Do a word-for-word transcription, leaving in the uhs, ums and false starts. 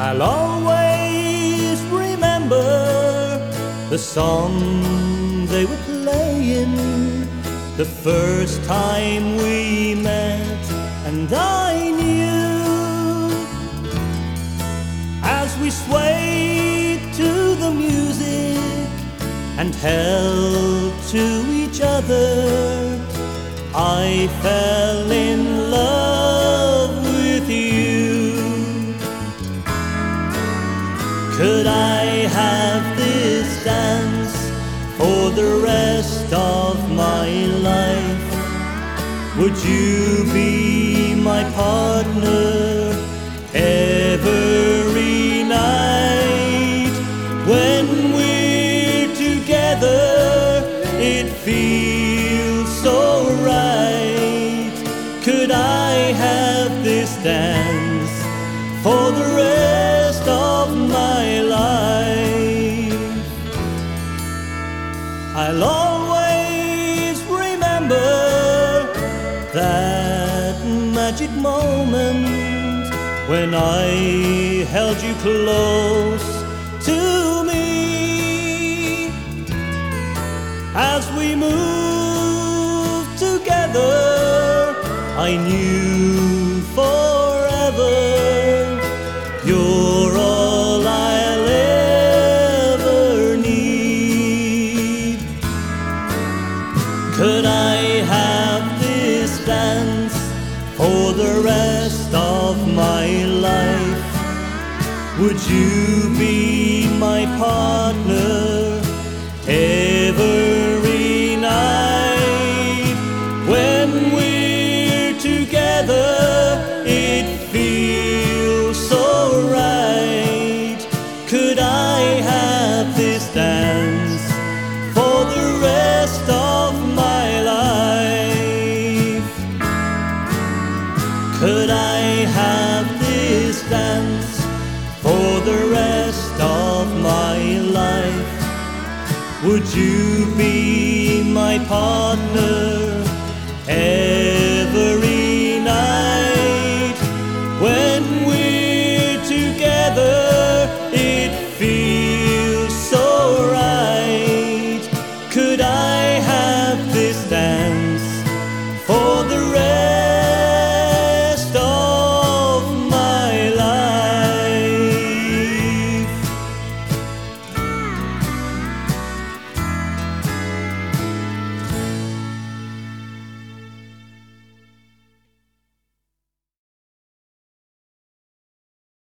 I'll always remember the song they were playing the first time we met, and I knew as we swayed to the music and held to each other, I fell in love with you. Could I have this dance for the rest of my life? Would you be my partner every night? When we're together, it feels so right. Could I have this dance for the rest of my life? I'll always remember that magic moment when I held you close to me. As we moved together, I knew forever you're all I'll ever need. Could I have this dance for the rest of my life? Would you be my partner every night? When we're together, it feels so right. Could I have this dance for the rest of my life? Could I have this dance for the rest of my life? Would you be my partner